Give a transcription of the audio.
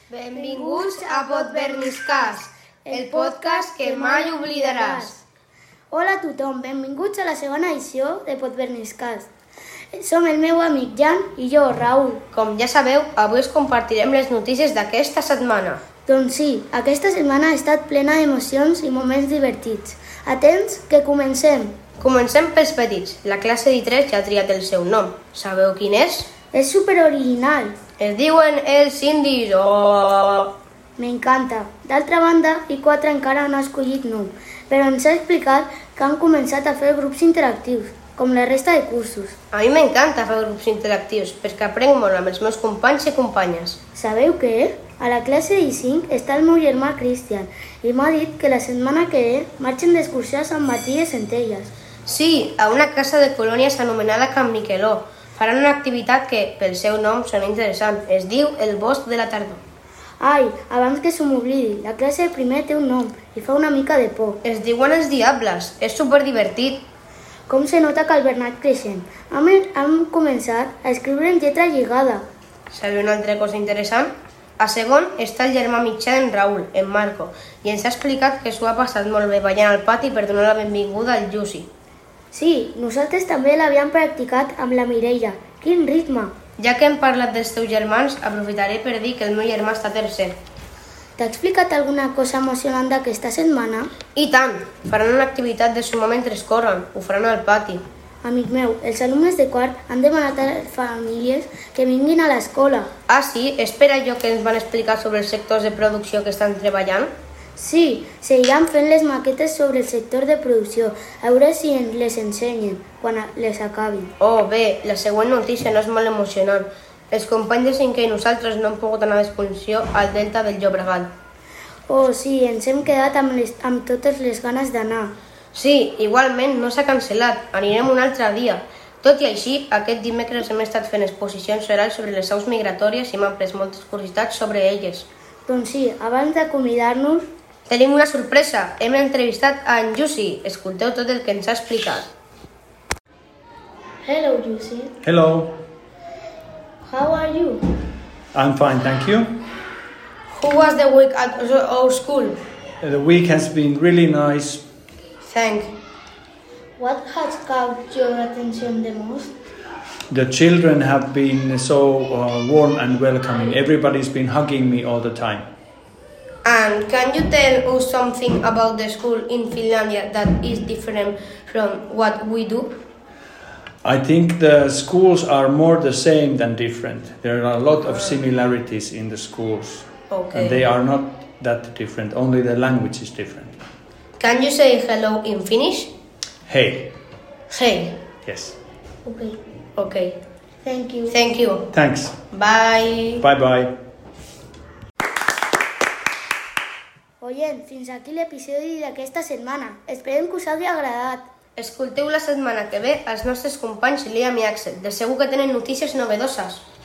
Benvinguts a Podverniscast, el podcast que mai oblidaràs. Hola a tothom, benvinguts a la segona edició de Podverniscast. Som el meu amic Jan i jo, Raül. Com ja sabeu, avui us compartirem les notícies d'aquesta setmana. Doncs sí, aquesta setmana ha estat plena d'emocions i moments divertits. Atents, que comencem! Comencem pels petits. La classe d'I3 ja ha triat el seu nom. Sabeu quin és? És superoriginal. Es diuen els indis. Oh! M'encanta. D'altra banda, I4 encara no ha escollit nom, però ens ha explicat que han començat a fer grups interactius, com la resta de cursos. A mi m'encanta fer grups interactius, perquè aprenc molt amb els meus companys i companyes. Sabeu què? A la classe d'I5 està el meu germà Cristian i m'ha dit que la setmana que ve marxen d'excursió a Sant Martí de Centelles. Sí, a una casa de colònies anomenada Can Miqueló. Faran una activitat que, pel seu nom, sona interessant. Es diu el Bosc de la Tardor. Ai, abans que se m'oblidi, la classe de primer té un nom i fa una mica de por. Es diuen els Diables. És superdivertit. Com se nota que el Bernat creixent. Hem començat a escriure en lletra lligada. Sabeu una altra cosa interessant? A segon està el germà mitjà d'en Raül, en Marco, i ens ha explicat que s'ho ha passat molt bé ballant al pati per donar la benvinguda al Lluci. Sí, nosaltres també l'havíem practicat amb la Mireia. Quin ritme! Ja que hem parlat dels teus germans, aprofitaré per dir que el meu germà està tercer. T'ha explicat alguna cosa emocionant d'aquesta setmana? I tant! Faran una activitat de sumar mentre corren. Ho faran al pati. Amic meu, els alumnes de quart han demanat a les famílies que vinguin a l'escola. Ah, sí? Espera jo que ens van explicar sobre els sectors de producció que estan treballant? Sí, seguiran fent les maquetes sobre el sector de producció. A veure si ens les ensenyen quan les acabin. Oh, bé, la següent notícia no és molt emocionant. Els companys de cinquè i nosaltres no hem pogut anar d'excursió al Delta del Llobregat. Oh, sí, ens hem quedat amb totes les ganes d'anar. Sí, igualment no s'ha cancel·lat. Anirem un altre dia. Tot i així, aquest dimecres hem estat fent exposicions orals sobre les aus migratòries i m'han pres moltes curiositats sobre elles. Doncs sí, abans d'acomiadar-nos, tenim una sorpresa. Hem entrevistat a en Lluci. Escolteu tot el que ens ha explicat. Hello, Lluci. Hello, How are you? I'm fine, thank you. Who was the week at our school? The week has been really nice. Thank. What has caught your attention the most? The children have been so warm and welcoming. Everybody's been hugging me all the time. And can you tell us something about the school in Finlandia that is different from what we do? I think the schools are more the same than different. There are a lot of similarities in the schools. Okay. And they are not that different, only the language is different. Can you say hello in Finnish? Hey. Hey. Yes. Okay. Okay. Thank you. Thank you. Thanks. Bye. Bye-bye. Oients, fins aquí l'episodi d'aquesta setmana. Esperem que us hagi agradat. Escolteu la setmana que ve els nostres companys Liam i Axel. De segur que tenen notícies novedoses.